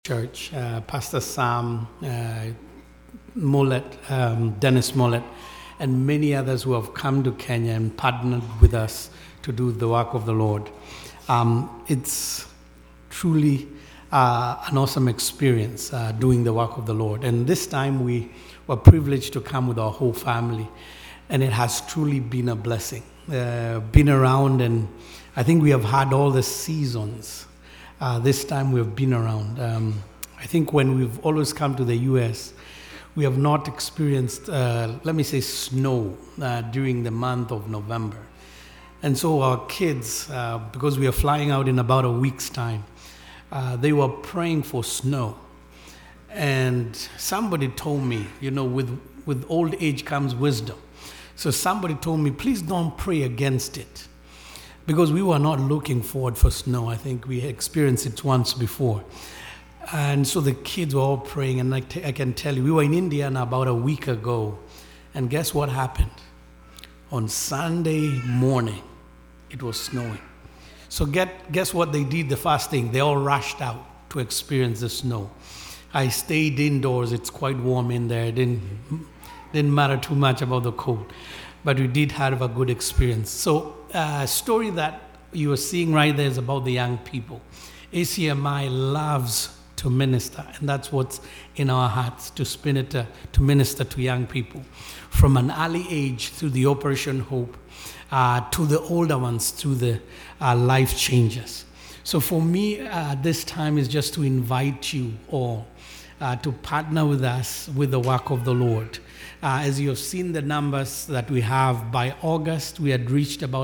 Church, Pastor Sam Mollett, Dennis Mollett, and many others who have come to Kenya and partnered with us to do the work of the Lord. It's truly an awesome experience doing the work of the Lord. And this time we were privileged to come with our whole family, and it has truly been a blessing. Been around, and I think we have had all the seasons. This time we've been around. I think when we've always come to the U.S., we have not experienced, snow during the month of November. And so our kids, because we are flying out in about a week's time, they were praying for snow. And somebody told me, with old age comes wisdom. So somebody told me, please don't pray against it. Because we were not looking forward for snow. I think we experienced it once before. And so the kids were all praying, and I can tell you, we were in Indiana about a week ago, and guess what happened? On Sunday morning, it was snowing. So guess what they did the first thing? They all rushed out to experience the snow. I stayed indoors. It's quite warm in there. It didn't matter too much about the cold. But we did have a good experience. So a story that you are seeing right there is about the young people. ACMI loves to minister, and that's what's in our hearts, to minister to young people. From an early age through the Operation Hope, to the older ones, through the life changes. So for me, this time is just to invite you all to partner with us with the work of the Lord. As you have seen the numbers that we have, by August, we had reached about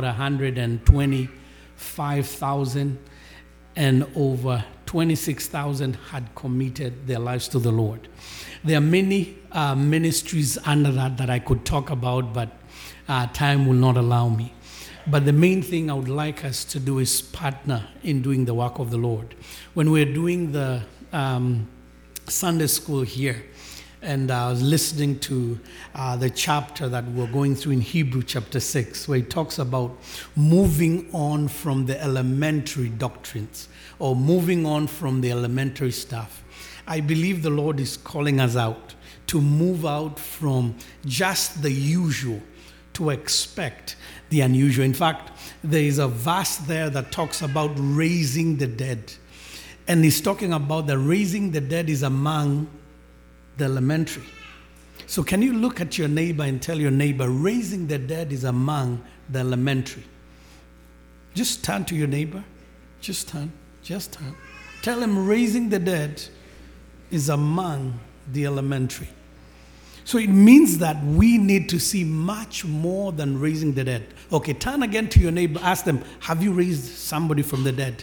125,000, and over 26,000 had committed their lives to the Lord. There are many ministries under that I could talk about, but time will not allow me. But the main thing I would like us to do is partner in doing the work of the Lord. When we're doing the Sunday school here, and I was listening to the chapter that we're going through in Hebrew chapter 6, where it talks about moving on from the elementary doctrines, or moving on from the elementary stuff. I believe the Lord is calling us out to move out from just the usual to expect the unusual. In fact, there is a verse there that talks about raising the dead. And he's talking about the raising the dead is among the elementary. So can you look at your neighbor and tell your neighbor, raising the dead is among the elementary? Just turn to your neighbor. Just turn. Tell him raising the dead is among the elementary. So it means that we need to see much more than raising the dead. Okay, turn again to your neighbor. Ask them, have you raised somebody from the dead?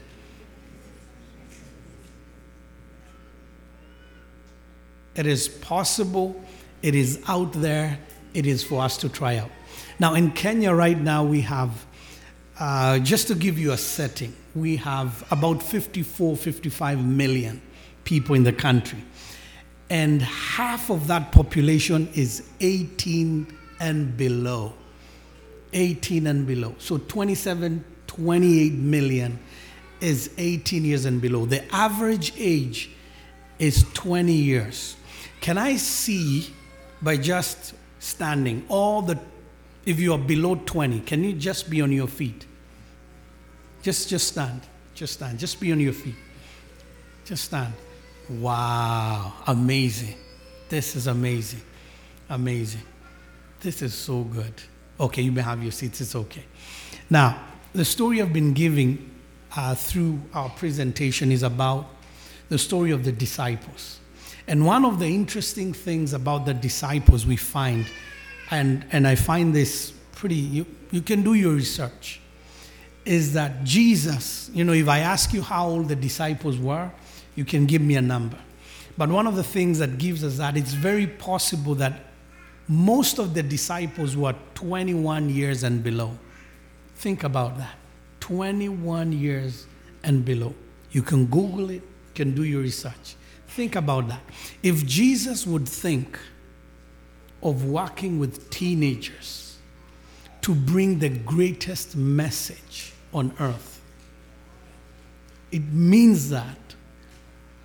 It is possible. It is out there. It is for us to try out. Now, in Kenya right now, we have, just to give you a setting, we have about 55 million people in the country. And half of that population is 18 and below. 18 and below. So 28 million is 18 years and below. The average age is 20 years. Can I see, by just standing, if you are below 20, can you just be on your feet? Just stand. Just be on your feet. Just stand. Wow. Amazing. This is amazing. Amazing. This is so good. Okay, you may have your seats. It's okay. Now, the story I've been giving through our presentation is about the story of the disciples. And one of the interesting things about the disciples we find, and I find this pretty, you can do your research, is that Jesus, if I ask you how old the disciples were, you can give me a number. But one of the things that gives us that, it's very possible that most of the disciples were 21 years and below. Think about that. 21 years and below. You can Google it, you can do your research. Think about that. If Jesus would think of working with teenagers to bring the greatest message on earth, it means that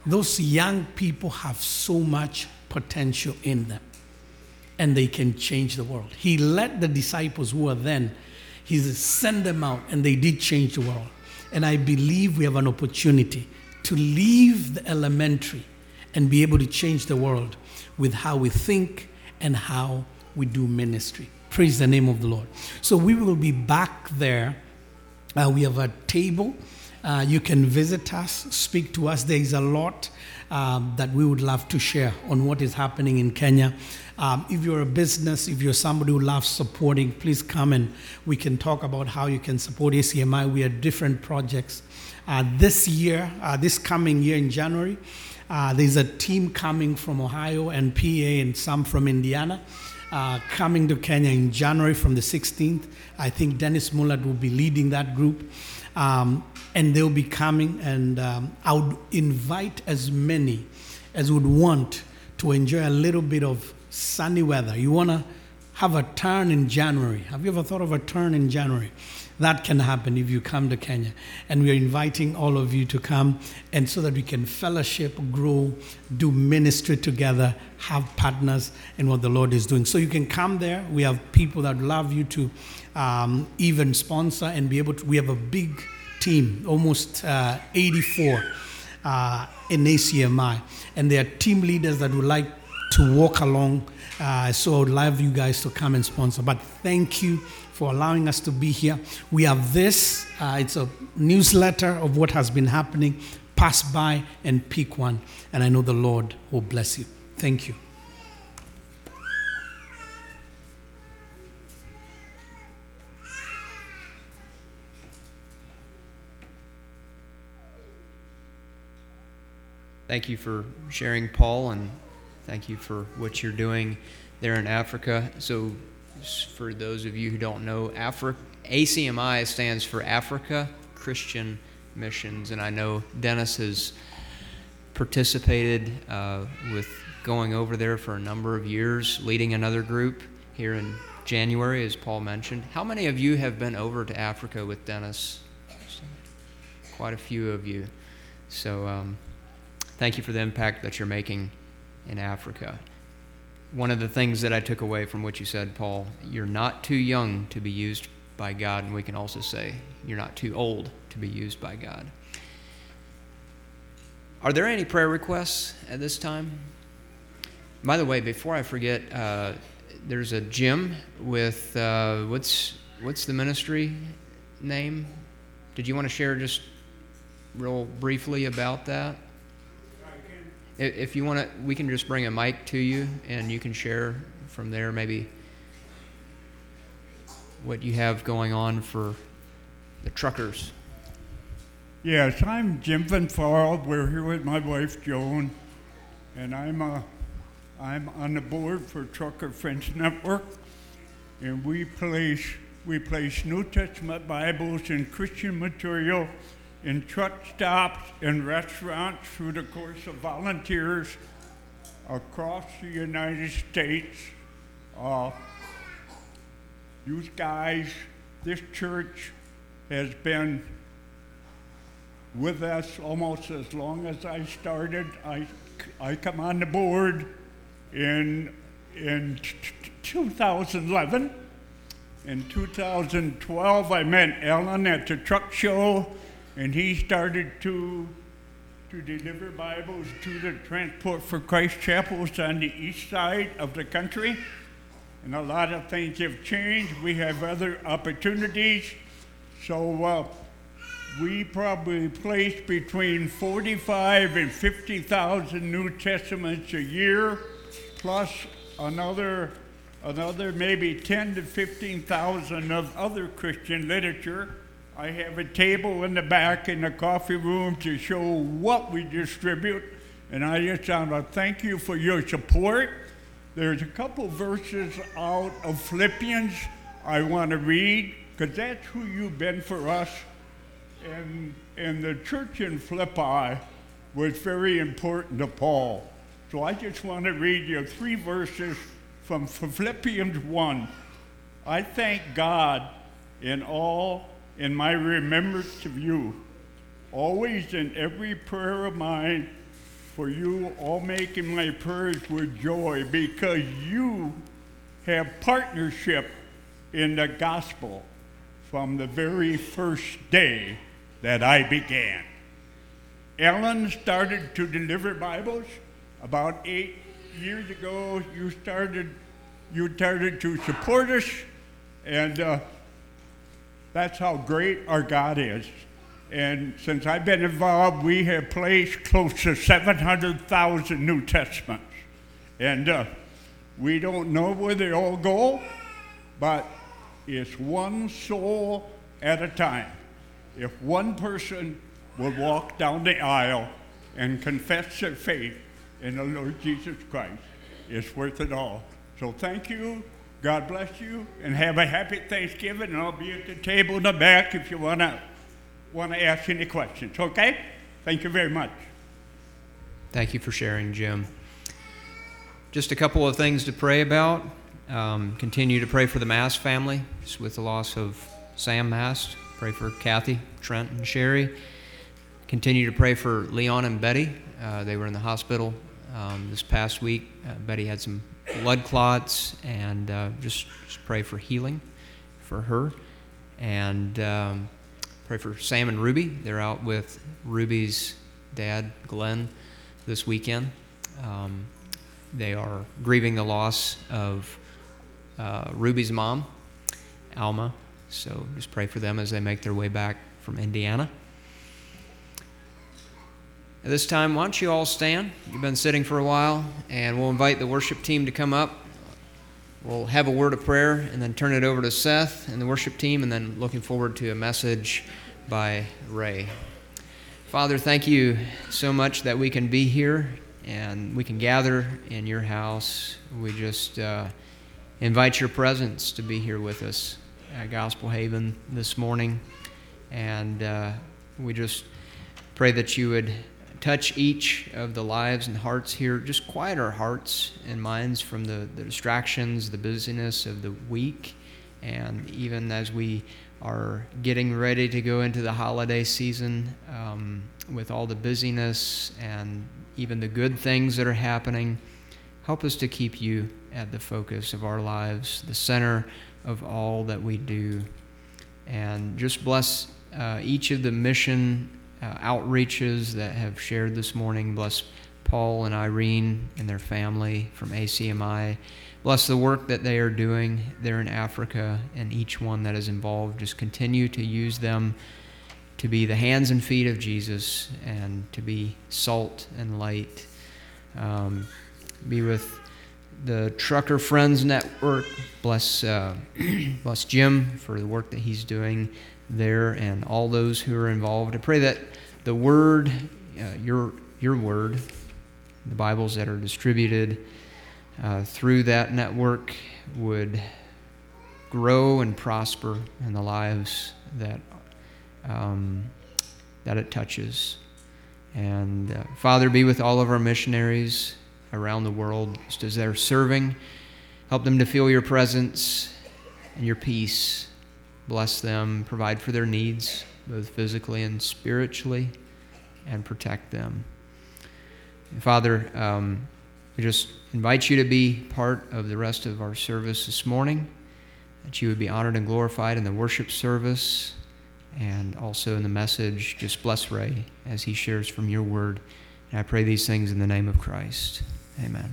Those young people have so much potential in them, and they can change the world. He led the disciples who were then, he sent them out, and they did change the world. And I believe we have an opportunity to leave the elementary and be able to change the world with how we think and how we do ministry. Praise the name of the Lord. So we will be back there. We have a table. You can visit us, speak to us. There is a lot that we would love to share on what is happening in Kenya. If you're a business, if you're somebody who loves supporting, please come and we can talk about how you can support ACMI. We have different projects. This coming year in January, there's a team coming from Ohio and PA and some from Indiana coming to Kenya in January from the 16th. I think Dennis Mullard will be leading that group. And they'll be coming, and I would invite as many as would want to enjoy a little bit of sunny weather. You want to have a turn in January. Have you ever thought of a turn in January? That can happen if you come to Kenya. And we are inviting all of you to come, and so that we can fellowship, grow, do ministry together, have partners in what the Lord is doing. So you can come there. We have people that love you to even sponsor and be able to. We have a big team, almost 84 in ACMI. And there are team leaders that would like to walk along. So I would love you guys to come and sponsor. But thank you for allowing us to be here. We have this. It's a newsletter of what has been happening. Pass by and pick one. And I know the Lord will bless you. Thank you. Thank you for sharing, Paul, and thank you for what you're doing there in Africa. So for those of you who don't know, ACMI stands for Africa Christian Missions, and I know Dennis has participated with going over there for a number of years, leading another group here in January, as Paul mentioned. How many of you have been over to Africa with Dennis? Quite a few of you. So thank you for the impact that you're making in Africa. One of the things that I took away from what you said, Paul, you're not too young to be used by God, and we can also say you're not too old to be used by God. Are there any prayer requests at this time? By the way, before I forget, there's a gym with, what's the ministry name? Did you want to share just real briefly about that? If you want to, we can just bring a mic to you, and you can share from there maybe what you have going on for the truckers. Yes, I'm Jim Van Farl. We're here with my wife Joan, and I'm on the board for Trucker Friends Network, and we place New Testament Bibles and Christian material in truck stops and restaurants through the course of volunteers across the United States. You guys, this church has been with us almost as long as I started. I come on the board in 2011. In 2012, I met Alan at the truck show, and he started to deliver Bibles to the Transport for Christ chapels on the east side of the country. And a lot of things have changed. We have other opportunities. So we probably place between 45 and 50,000 New Testaments a year, plus another maybe 10 to 15,000 of other Christian literature. I have a table in the back in the coffee room to show what we distribute, and I just want to thank you for your support. There's a couple verses out of Philippians I want to read, because that's who you've been for us. And the church in Philippi was very important to Paul. So I just want to read you 3 verses from Philippians 1. I thank God in my remembrance of you, always in every prayer of mine, for you all making my prayers with joy, because you have partnership in the gospel from the very first day that I began. Ellen started to deliver Bibles about 8 years ago. You started to support us, and that's how great our God is. And since I've been involved, we have placed close to 700,000 New Testaments. And we don't know where they all go, but it's one soul at a time. If one person will walk down the aisle and confess their faith in the Lord Jesus Christ, it's worth it all. So thank you, God bless you, and have a happy Thanksgiving, and I'll be at the table in the back if you want to ask any questions, okay? Thank you very much. Thank you for sharing, Jim. Just a couple of things to pray about. Continue to pray for the Mast family, just with the loss of Sam Mast. Pray for Kathy, Trent, and Sherry. Continue to pray for Leon and Betty. They were in the hospital this past week. Betty had some blood clots, and just pray for healing for her. And pray for Sam and Ruby. They're out with Ruby's dad, Glenn, this weekend. They are grieving the loss of Ruby's mom, Alma. So just pray for them as they make their way back from Indiana. At this time, why don't you all stand? You've been sitting for a while, and we'll invite the worship team to come up. We'll have a word of prayer and then turn it over to Seth and the worship team, and then looking forward to a message by Ray. Father, thank you so much that we can be here and we can gather in your house. We just invite your presence to be here with us at Gospel Haven this morning. And we just pray that you would touch each of the lives and hearts here. Just quiet our hearts and minds from the distractions, the busyness of the week. And even as we are getting ready to go into the holiday season, with all the busyness and even the good things that are happening, help us to keep you at the focus of our lives, the center of all that we do. And just bless each of the mission outreaches that have shared this morning. Bless Paul and Irene and their family from ACMI. Bless the work that they are doing there in Africa, and each one that is involved. Just continue to use them to be the hands and feet of Jesus and to be salt and light. Be with the Trucker Friends Network. Bless Jim for the work that he's doing there, and all those who are involved. I pray that the word, your word, the Bibles that are distributed through that network would grow and prosper in the lives that it touches. And Father, be with all of our missionaries around the world just as they're serving. Help them to feel your presence and your peace. Bless them, provide for their needs, both physically and spiritually, and protect them. And Father, we just invite you to be part of the rest of our service this morning, that you would be honored and glorified in the worship service and also in the message. Just bless Ray as he shares from your word. And I pray these things in the name of Christ. Amen.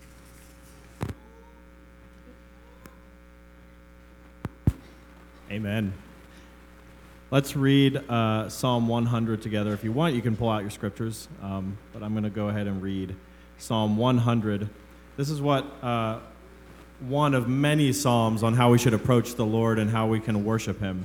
Amen. Let's read Psalm 100 together. If you want, you can pull out your scriptures, but I'm going to go ahead and read Psalm 100. This is what one of many psalms on how we should approach the Lord and how we can worship him.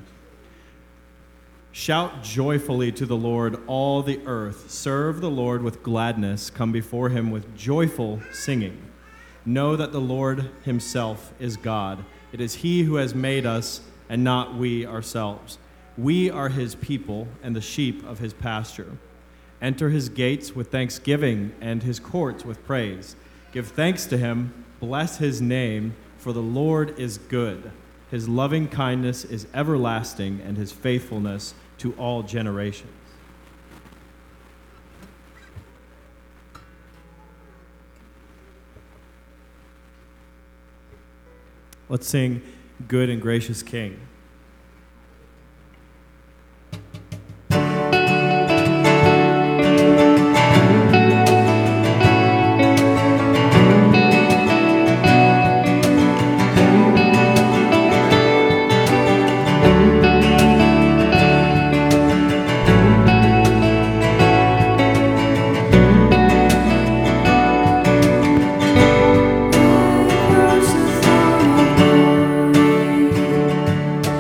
Shout joyfully to the Lord, all the earth. Serve the Lord with gladness. Come before him with joyful singing. Know that the Lord himself is God. It is he who has made us and not we ourselves. We are his people and the sheep of his pasture. Enter his gates with thanksgiving and his courts with praise. Give thanks to him, bless his name, for the Lord is good. His loving kindness is everlasting, and his faithfulness to all generations. Let's sing Good and Gracious King. Across the throne of glory,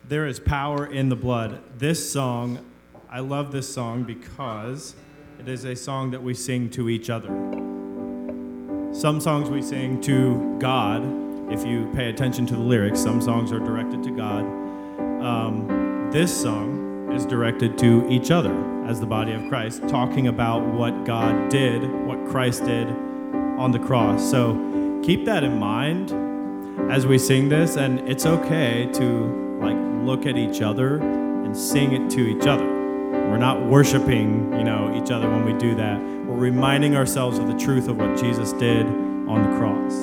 There is power in the blood. This song, I love this song because it is a song that we sing to each other. Some songs we sing to God. If you pay attention to the lyrics, some songs are directed to God. This song is directed to each other as the body of Christ, talking about what God did, what Christ did on the cross. So keep that in mind as we sing this, and it's okay to look at each other and sing it to each other. We're not worshiping, each other when we do that. We're reminding ourselves of the truth of what Jesus did on the cross.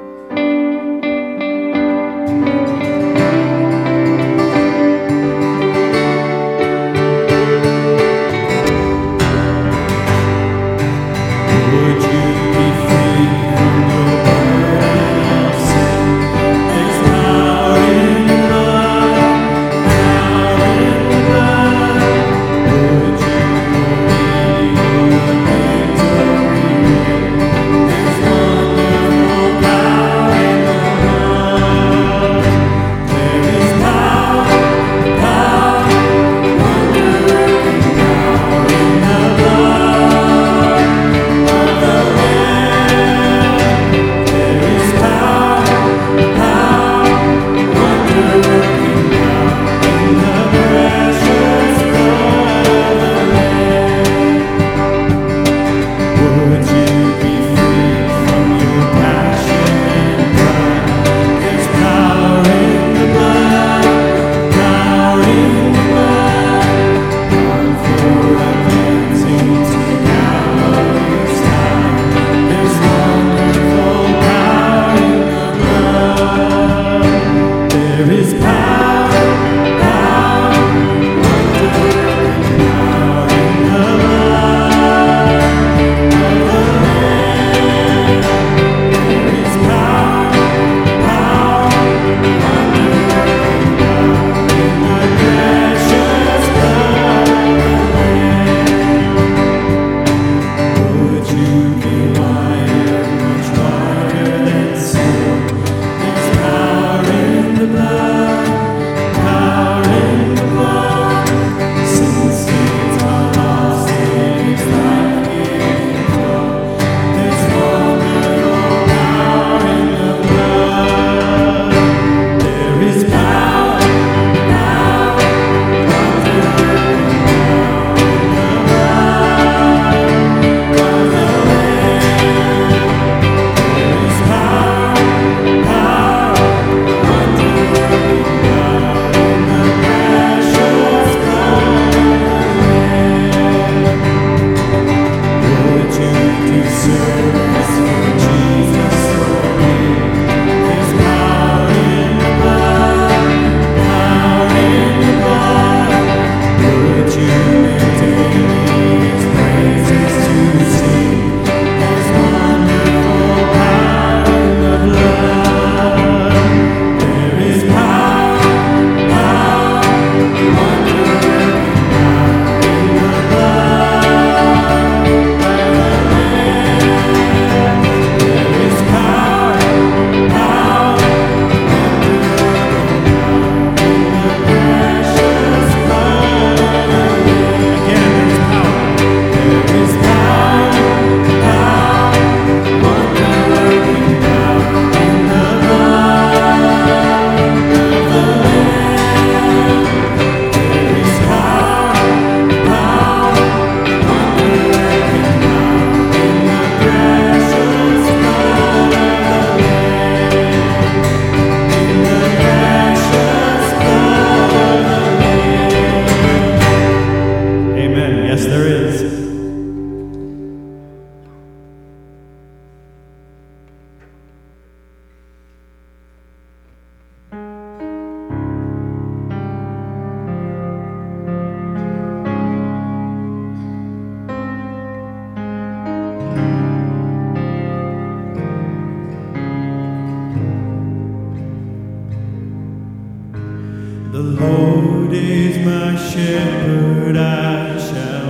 The Lord is my shepherd, I shall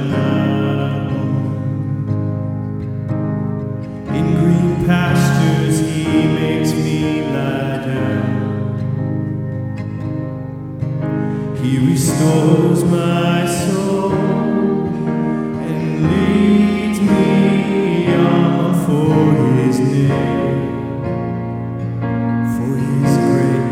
not want. In green pastures he makes me lie down. He restores my soul and leads me on for his name, for his great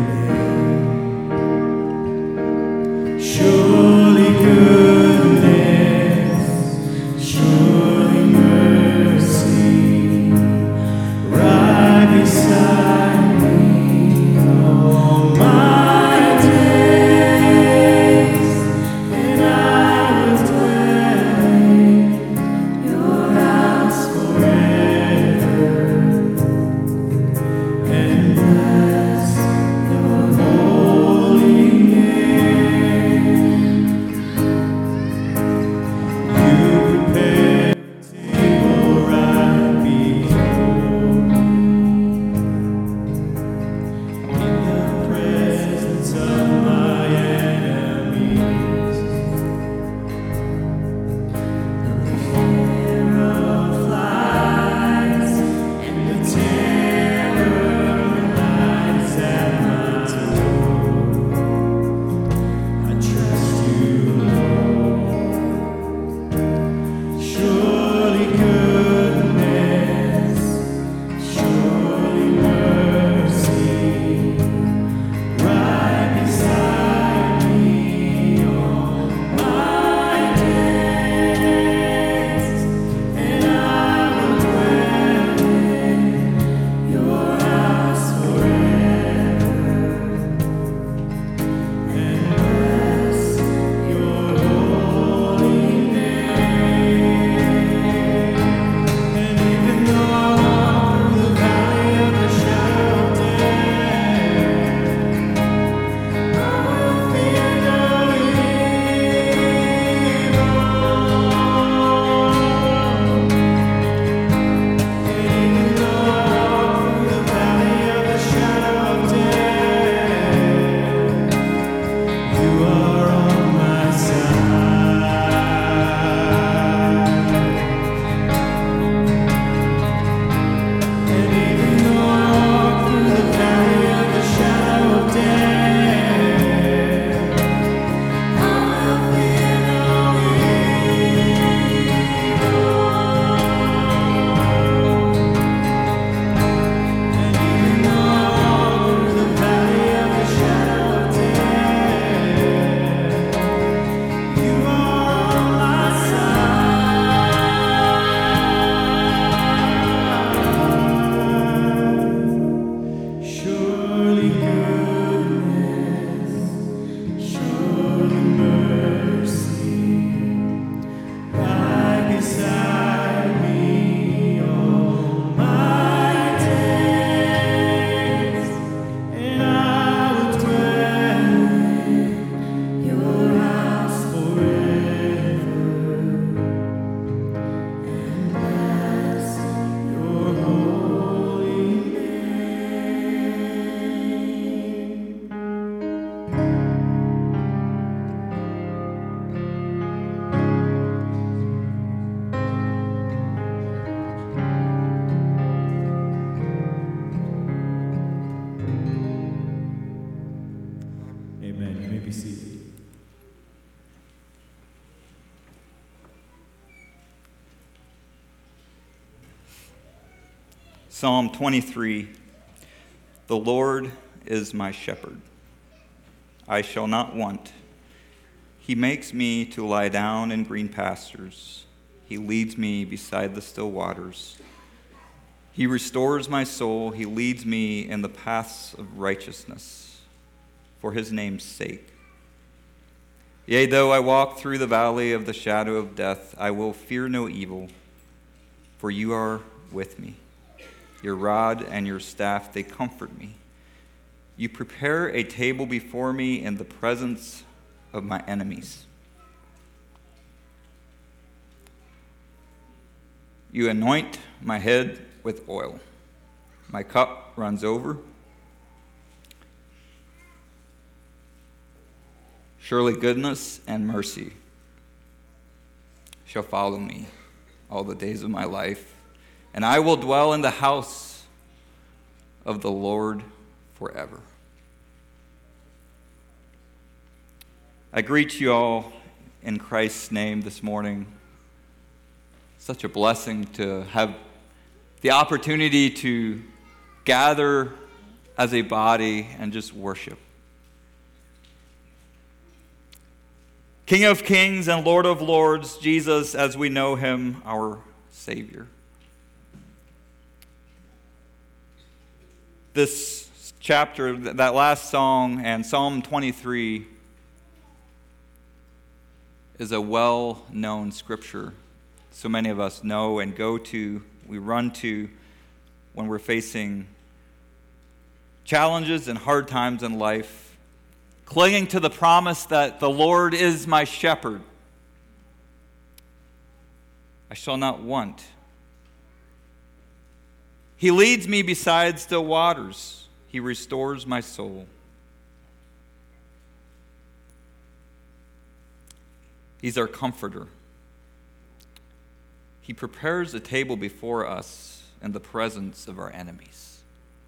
name. Surely goodness, surely mercy, right beside me all my days, and I will dwell in your house forever, and bless your holy name. You prepare a table right before me, in the presence of my enemies. The terror flies, and the terror lies at my door. I trust you, Lord. Surely goodness, surely mercy, right beside me all my days, and I will dwell in your house forever, and bless your holy name. And even though I walk through the valley of the shadow of death, I will fear no evil. And even though I walk through the valley of the shadow of death, you are on my side. And even though I walk through the valley of the shadow of death, I will fear no evil. And even though I walk through the valley of the shadow of death, you are on my side. Surely goodness, surely mercy, right beside me all my days, and I will dwell in your house forever, and bless your holy name. Amen. You may be seated. Psalm 23. The Lord is my shepherd. I shall not want. He makes me to lie down in green pastures. He leads me beside the still waters. He restores my soul. He leads me in the paths of righteousness for his name's sake. Yea, though I walk through the valley of the shadow of death, I will fear no evil, for you are with me. Your rod and your staff, they comfort me. You prepare a table before me in the presence of my enemies. You anoint my head with oil. My cup runs over. Surely goodness and mercy shall follow me all the days of my life, and I will dwell in the house of the Lord forever. I greet you all in Christ's name this morning. Such a blessing to have the opportunity to gather as a body and just worship. King of kings and Lord of lords, Jesus as we know him, our Savior. This chapter, that last song, and Psalm 23 is a well-known scripture. So many of us know and go to, we run to when we're facing challenges and hard times in life, clinging to the promise that the Lord is my shepherd. I shall not want. He leads me beside still waters. He restores my soul. He's our comforter. He prepares a table before us in the presence of our enemies.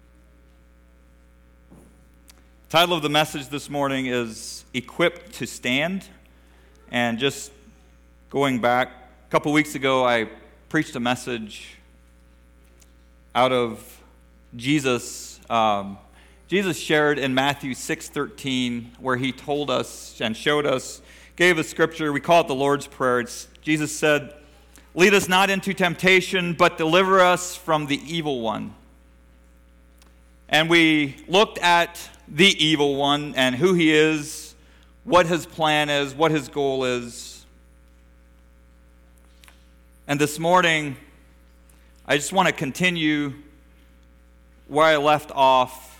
The title of the message this morning is Equipped to Stand. And just going back, a couple weeks ago, I preached a message out of Jesus. Jesus shared in Matthew 6:13, where he told us and showed us, gave a scripture, we call it the Lord's Prayer. Jesus said, "Lead us not into temptation, but deliver us from the evil one." And we looked at the evil one and who he is, what his plan is, what his goal is. And this morning, I just want to continue where I left off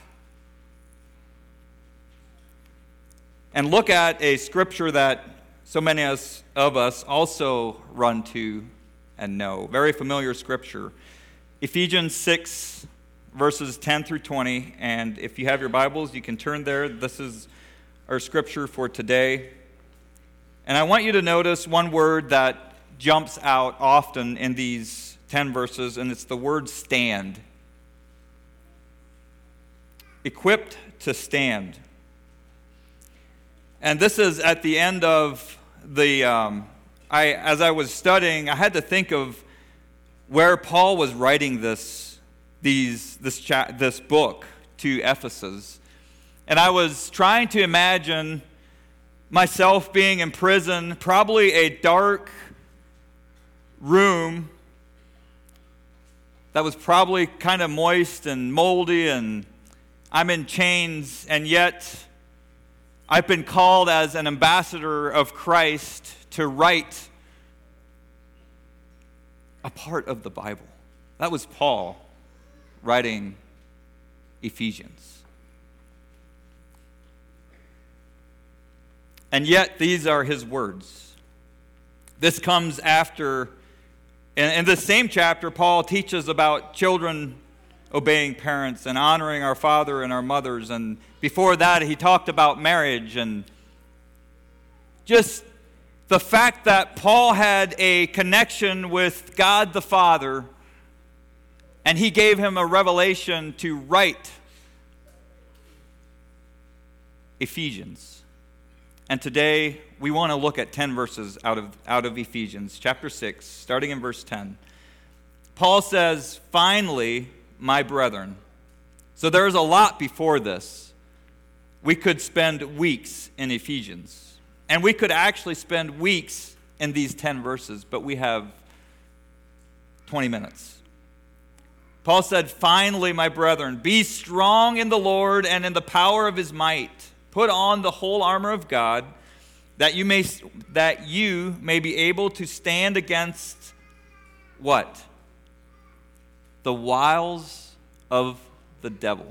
and look at a scripture that so many of us also run to and know. Very familiar scripture. Ephesians 6, verses 10 through 20. And if you have your Bibles, you can turn there. This is our scripture for today. And I want you to notice one word that jumps out often in these 10 verses, and it's the word stand. Equipped to stand. And this is at the end of the, as I was studying, I had to think of where Paul was writing this book to Ephesus. And I was trying to imagine myself being in prison, probably a dark room that was probably kind of moist and moldy, and I'm in chains, and yet I've been called as an ambassador of Christ to write a part of the Bible. That was Paul writing Ephesians. And yet these are his words. This comes after, in this same chapter, Paul teaches about children obeying parents and honoring our father and our mothers. And before that, he talked about marriage and just the fact that Paul had a connection with God the Father, and he gave him a revelation to write Ephesians. And today, we want to look at 10 verses out of Ephesians, chapter 6, starting in verse 10. Paul says, "Finally, my brethren." So there's a lot before this. We could spend weeks in Ephesians. And we could actually spend weeks in these 10 verses, but we have 20 minutes. Paul said, "Finally, my brethren, be strong in the Lord and in the power of his might. Put on the whole armor of God, that you may be able to stand against" what? "The wiles of the devil."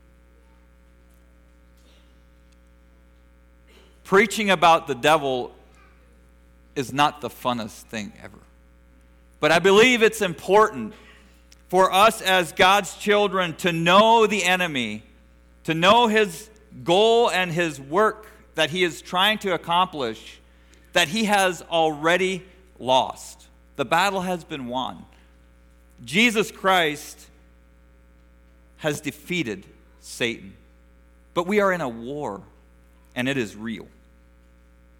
Preaching about the devil is not the funnest thing ever. But I believe it's important for us as God's children to know the enemy, to know his goal and his work that he is trying to accomplish, that he has already lost. The battle has been won. Jesus Christ has defeated Satan. But we are in a war, and it is real.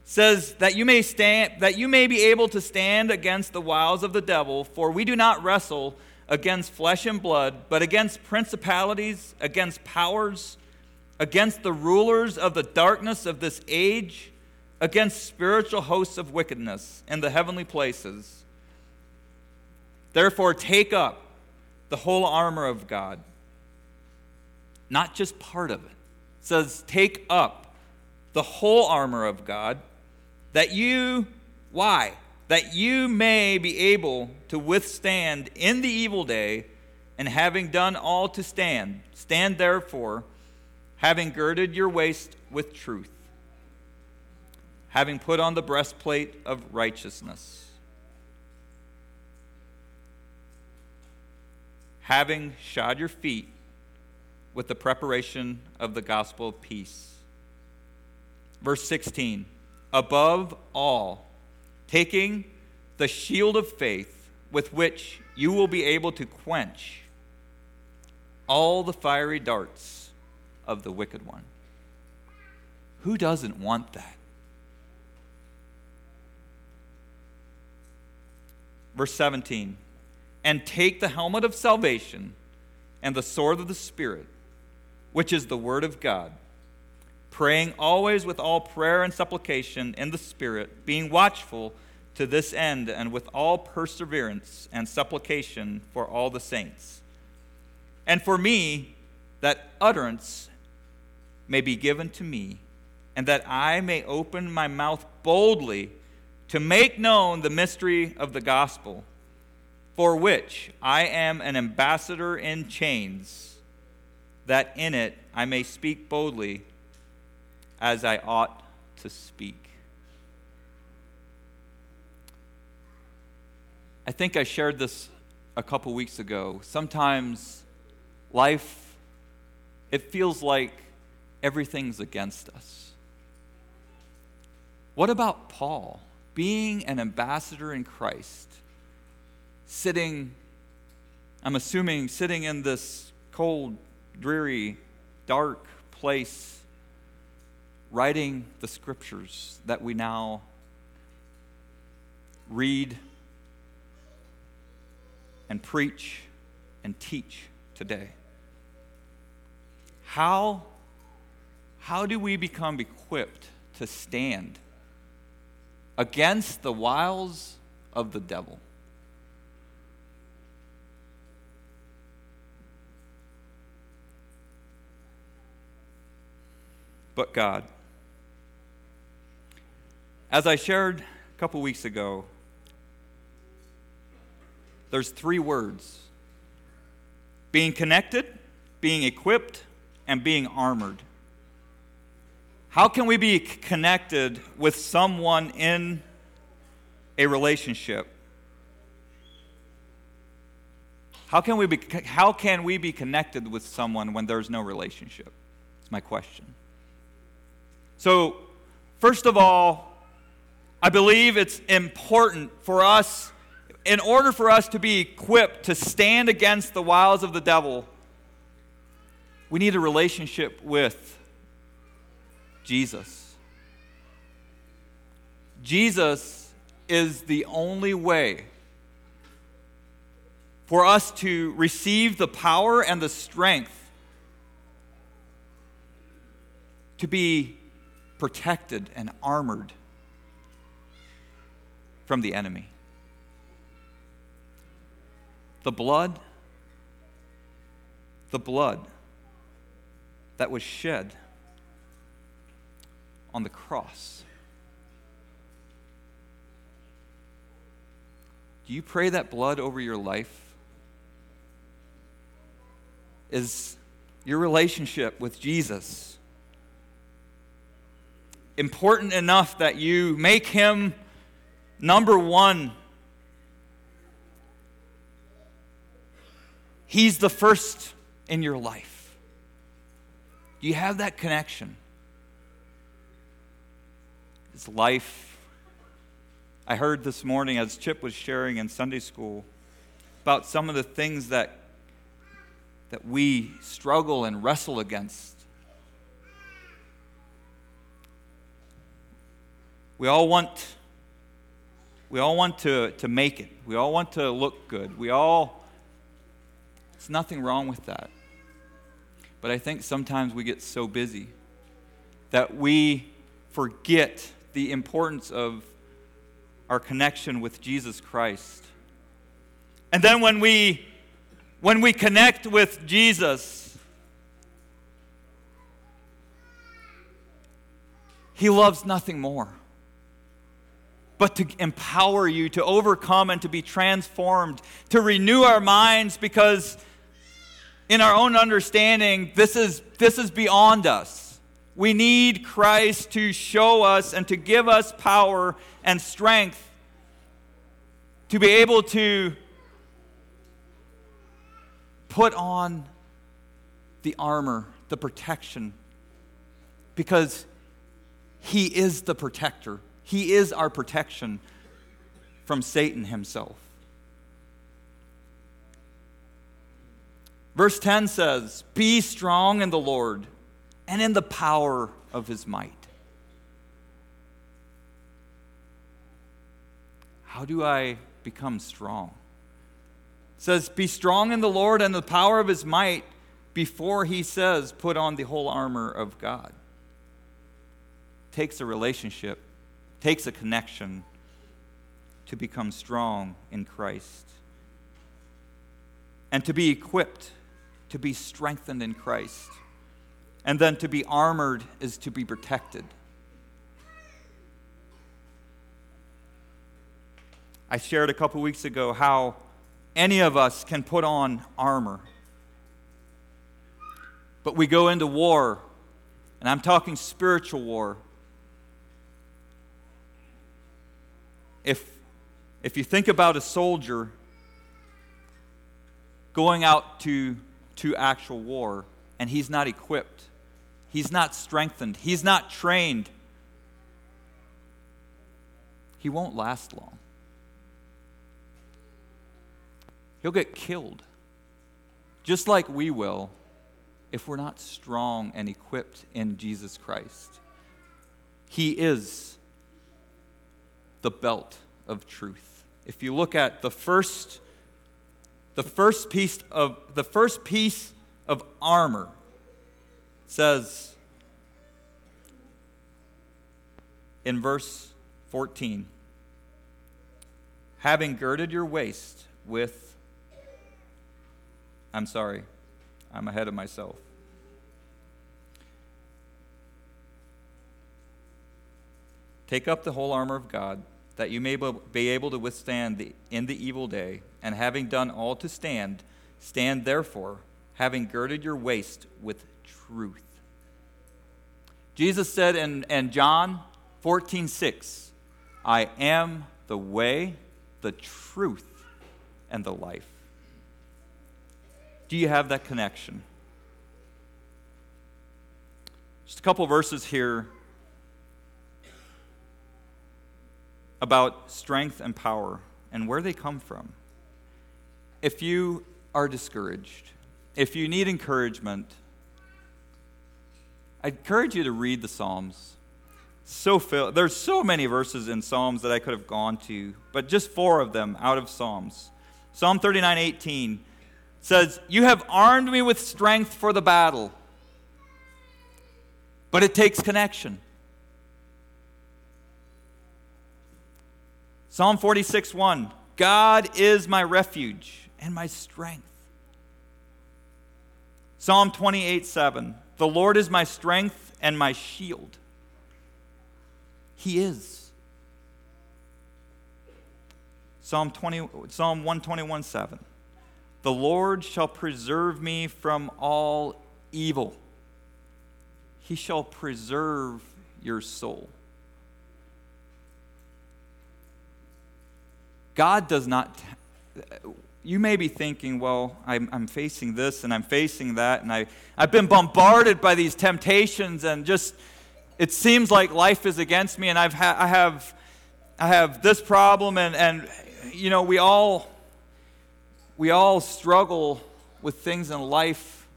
says that you may be able to stand against the wiles of the devil, for we do not wrestle against flesh and blood, but against principalities, against powers, against the rulers of the darkness of this age, against spiritual hosts of wickedness in the heavenly places. Therefore, take up the whole armor of God, not just part of it. It says, take up the whole armor of God, that you may be able to withstand in the evil day, and having done all to stand. Stand therefore, having girded your waist with truth, having put on the breastplate of righteousness, having shod your feet with the preparation of the gospel of peace. Verse 16, above all, taking the shield of faith, with which you will be able to quench all the fiery darts of the wicked one. Who doesn't want that? Verse 17, and take the helmet of salvation and the sword of the Spirit, which is the word of God, praying always with all prayer and supplication in the Spirit, being watchful to this end, and with all perseverance and supplication for all the saints. And for me, that utterance may be given to me, and that I may open my mouth boldly to make known the mystery of the gospel, for which I am an ambassador in chains, that in it I may speak boldly as I ought to speak. I think I shared this a couple weeks ago. Sometimes life, it feels like everything's against us. What about Paul, being an ambassador in Christ, sitting in this cold, dreary, dark place, writing the scriptures that we now read and preach and teach today? How do we become equipped to stand against the wiles of the devil? But God. As I shared a couple weeks ago, there's 3 words: being connected, being equipped, and being armored. How can we be connected with someone in a relationship? How can we be connected with someone when there's no relationship? That's my question. So, first of all, I believe it's important for us, in order for us to be equipped to stand against the wiles of the devil, we need a relationship with Jesus. Jesus is the only way for us to receive the power and the strength to be protected and armored from the enemy. The blood that was shed on the cross. Do you pray that blood over your life? Is your relationship with Jesus important enough that you make him number one? He's the first in your life. Do you have that connection? His life. I heard this morning as Chip was sharing in Sunday school about some of the things that we struggle and wrestle against. We all want to make it. We all want to look good. There's nothing wrong with that. But I think sometimes we get so busy that we forget the importance of our connection with Jesus Christ. And then when we connect with Jesus, He loves nothing more but to empower you to overcome and to be transformed, to renew our minds, because in our own understanding, this is beyond us. We need Christ to show us and to give us power and strength to be able to put on the armor, the protection, because He is the protector. He is our protection from Satan himself. Verse 10 says, "Be strong in the Lord and in the power of His might." How do I become strong? It says, "Be strong in the Lord and the power of His might," before He says, "Put on the whole armor of God." It takes a relationship, takes a connection to become strong in Christ. And to be equipped, to be strengthened in Christ. And then to be armored is to be protected. I shared a couple weeks ago how any of us can put on armor. But we go into war, and I'm talking spiritual war. If you think about a soldier going out to actual war, and he's not equipped, he's not strengthened, he's not trained, he won't last long. He'll get killed, just like we will if we're not strong and equipped in Jesus Christ. He is the belt of truth. If you look at the first piece of armor, says in verse 14, "Having girded your waist with," I'm sorry, I'm ahead of myself. "Take up the whole armor of God, that you may be able to withstand in the evil day, and having done all to stand, stand therefore, having girded your waist with truth." Jesus said in John 14:6, "I am the way, the truth, and the life." Do you have that connection? Just a couple verses here about strength and power and where they come from. If you are discouraged, if you need encouragement, I encourage you to read the Psalms. There's so many verses in Psalms that I could have gone to, but just 4 of them out of Psalms. Psalm 39:18 says, "You have armed me with strength for the battle." But it takes connection. Psalm 46:1, "God is my refuge and my strength." Psalm 28:7, "The Lord is my strength and my shield." He is. Psalm 121:7, "The Lord shall preserve me from all evil. He shall preserve your soul." God does not. You may be thinking, well, I'm facing this and I'm facing that, and I've been bombarded by these temptations, and just it seems like life is against me, and I have this problem, and you know, we all struggle with things in life.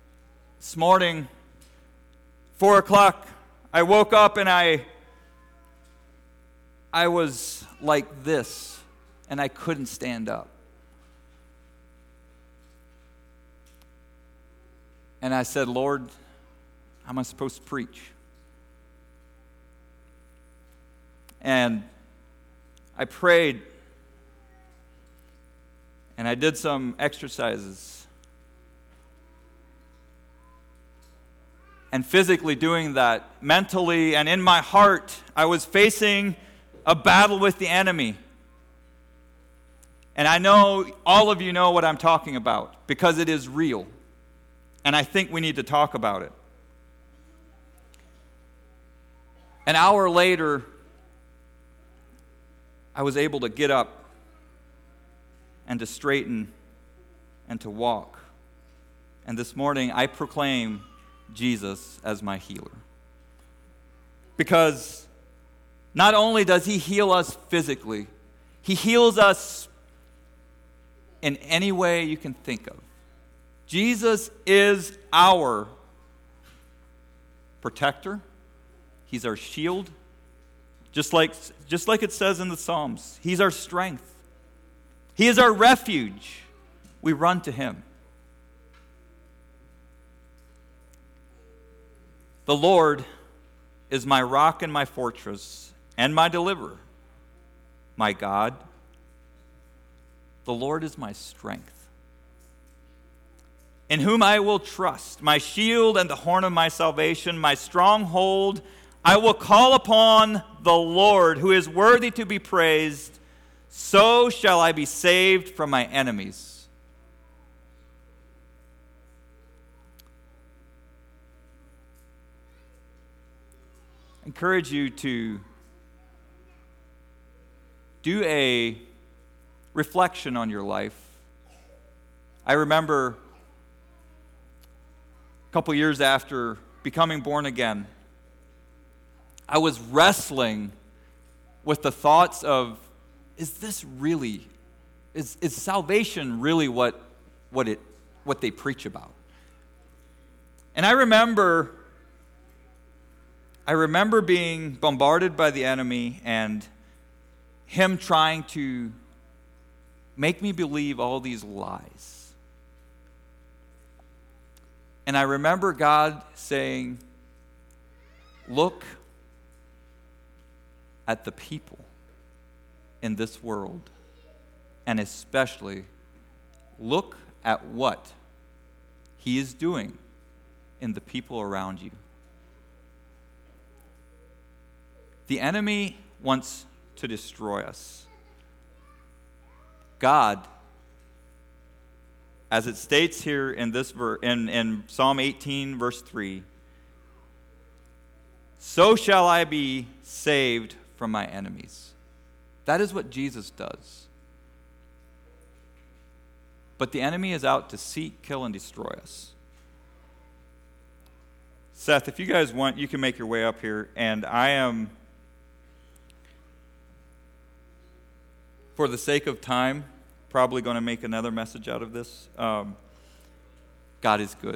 This morning, 4 o'clock, I woke up and I I was like this, and I couldn't stand up. And I said, Lord, how am I supposed to preach? And I prayed, and I did some exercises. And physically doing that, mentally and in my heart, I was facing a battle with the enemy. And I know all of you know what I'm talking about, because it is real. And I think we need to talk about it. An hour later, I was able to get up and to straighten and to walk. And this morning, I proclaim Jesus as my healer. Because not only does he heal us physically, he heals us in any way you can think of. Jesus is our protector. He's our shield. Just like it says in the Psalms, he's our strength. He is our refuge. We run to him. The Lord is my rock and my fortress and my deliverer, my God. The Lord is my strength, in whom I will trust, my shield and the horn of my salvation, my stronghold. I will call upon the Lord, who is worthy to be praised. So shall I be saved from my enemies. I encourage you to do a reflection on your life. I remember a couple years after becoming born again, I was wrestling with the thoughts of, is salvation really what they preach about? And I remember being bombarded by the enemy and him trying to make me believe all these lies. And I remember God saying, look at the people in this world, and especially look at what he is doing in the people around you. The enemy wants to destroy us. God, as it states here in this in Psalm 18, verse 3, so shall I be saved from my enemies. That is what Jesus does. But the enemy is out to seek, kill, and destroy us. Seth, if you guys want, you can make your way up here. And I am, for the sake of time, probably going to make another message out of this. God is good.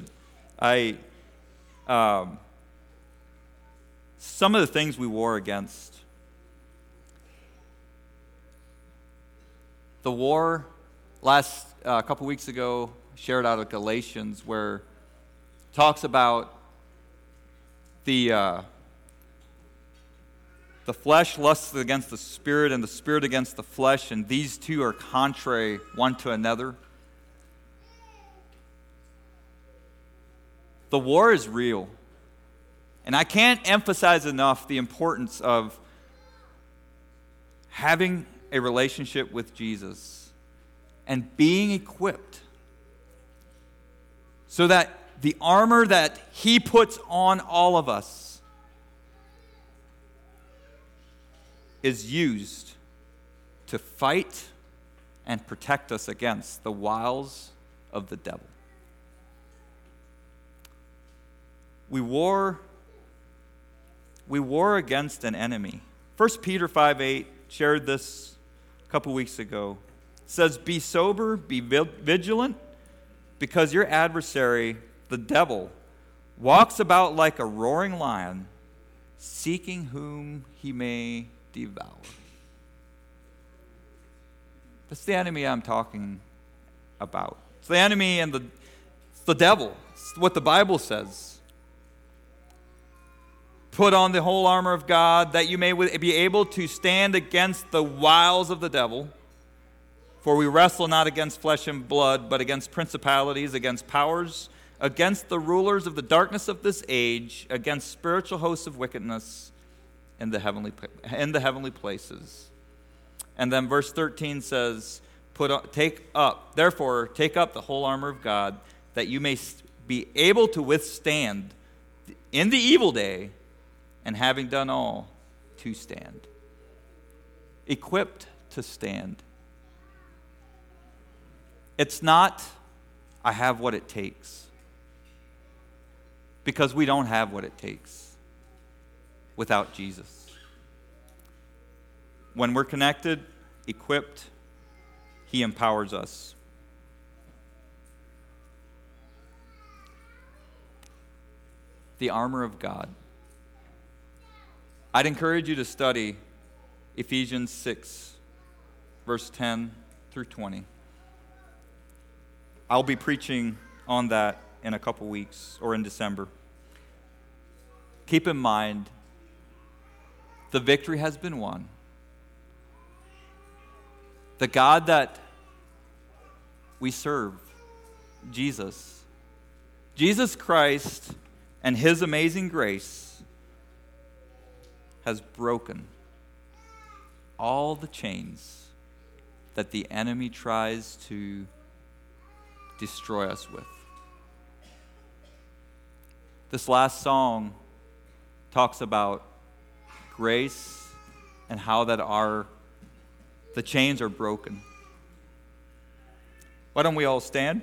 Some of the things we war against. The war last couple weeks ago shared out of Galatians, where it talks about the flesh lusts against the spirit, and the spirit against the flesh, and these two are contrary one to another. The war is real. And I can't emphasize enough the importance of having a relationship with Jesus and being equipped so that the armor that he puts on all of us is used to fight and protect us against the wiles of the devil. We war against an enemy. 1 Peter 5:8 shared this a couple weeks ago. It says, be sober, be vigilant, because your adversary, the devil, walks about like a roaring lion, seeking whom he may devour. That's the enemy I'm talking about. It's the enemy and it's the devil. It's what the Bible says. Put on the whole armor of God that you may be able to stand against the wiles of the devil. For we wrestle not against flesh and blood, but against principalities, against powers, against the rulers of the darkness of this age, against spiritual hosts of wickedness in the heavenly places. And then verse 13 says, Therefore take up the whole armor of God, that you may be able to withstand in the evil day, and having done all, to stand. Equipped to stand. It's not, I have what it takes. Because we don't have what it takes without Jesus. When we're connected, equipped, He empowers us. The armor of God. I'd encourage you to study Ephesians 6, verse 10 through 20. I'll be preaching on that in a couple weeks or in December. Keep in mind, the victory has been won. The God that we serve, Jesus Christ and His amazing grace has broken all the chains that the enemy tries to destroy us with. This last song talks about grace and how that the chains are broken. Why don't we all stand?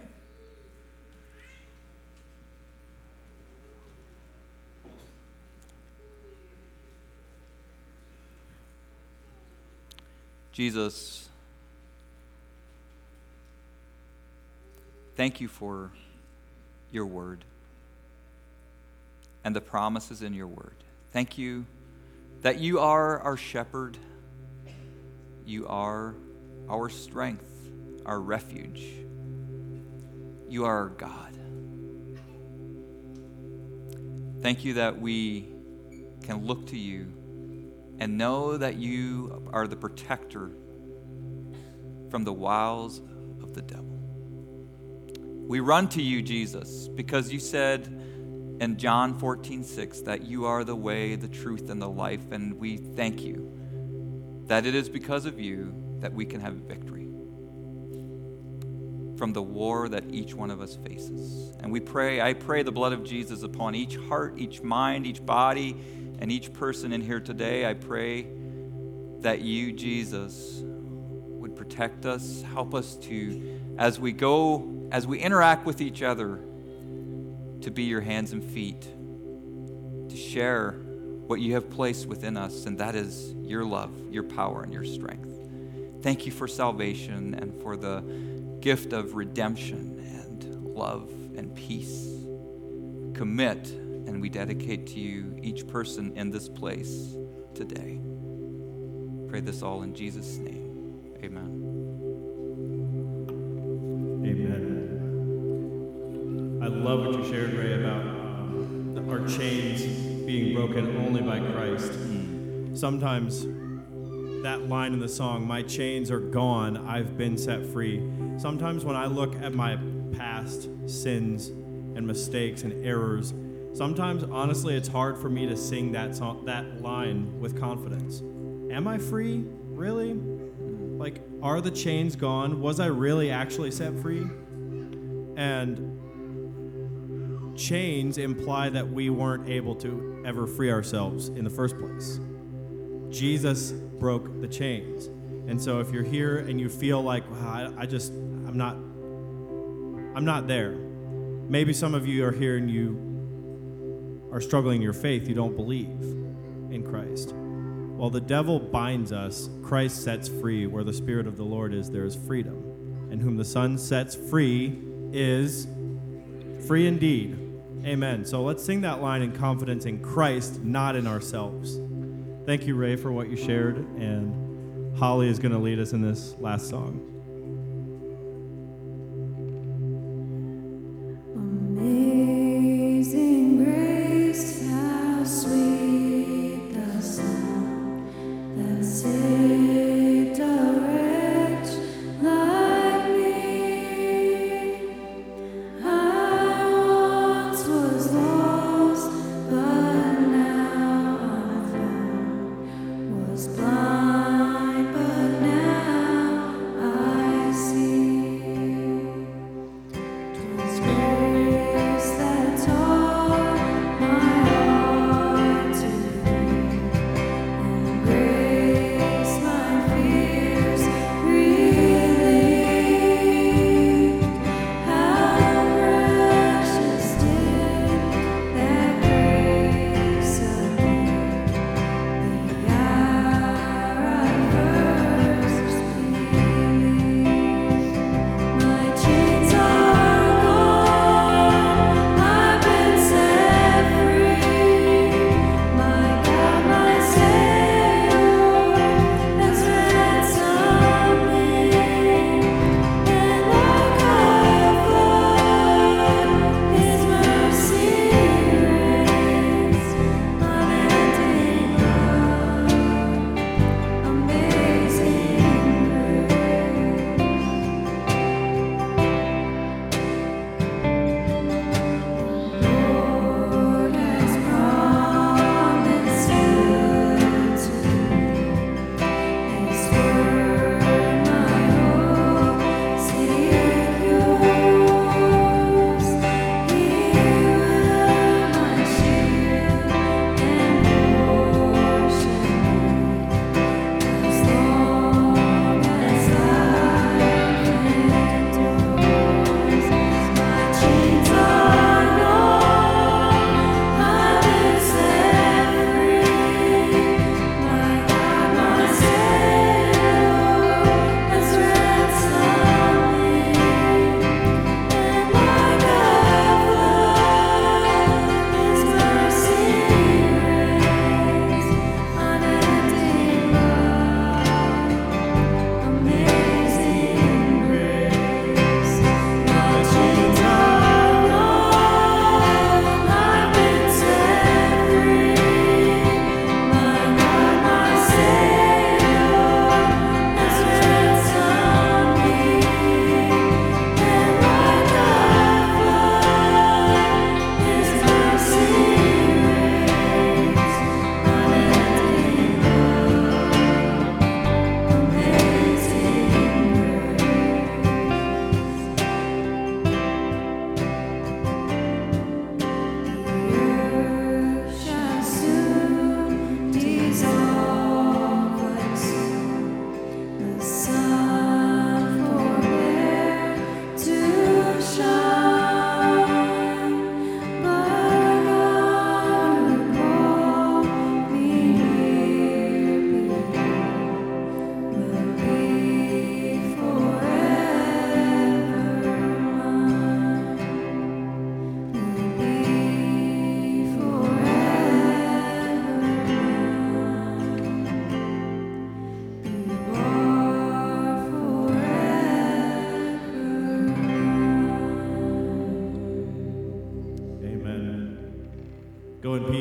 Jesus, thank you for your word and the promises in your word. Thank you that you are our shepherd. You are our strength, our refuge. You are our God. Thank you that we can look to you and know that you are the protector from the wiles of the devil. We run to you, Jesus, because you said in John 14:6 that you are the way, the truth, and the life, and we thank you that it is because of you that we can have victory from the war that each one of us faces. And I pray the blood of Jesus upon each heart, each mind, each body, and each person in here today. I pray that you, Jesus, would protect us, help us to, as we interact with each other, to be your hands and feet, to share what you have placed within us, and that is your love, your power, and your strength. Thank you for salvation and for the gift of redemption and love and peace. Commit, and we dedicate to you each person in this place today. Pray this all in Jesus' name. Amen. Amen. I love what you shared, Ray, about our chains being broken only by Christ. Sometimes that line in the song, my chains are gone, I've been set free. Sometimes when I look at my past sins and mistakes and errors, sometimes, honestly, it's hard for me to sing that song, that line with confidence. Am I free? Really? Like, are the chains gone? Was I really actually set free? And chains imply that we weren't able to ever free ourselves in the first place. Jesus broke the chains. And so if you're here and you feel like, wow, I'm not there. Maybe some of you are here and you are struggling in your faith. You don't believe in Christ. While the devil binds us, Christ sets free. Where the Spirit of the Lord is, there is freedom. And whom the Son sets free is free indeed. Amen. So let's sing that line in confidence in Christ, not in ourselves. Thank you, Ray, for what you shared. And Holly is going to lead us in this last song.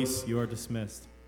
Police, you are dismissed.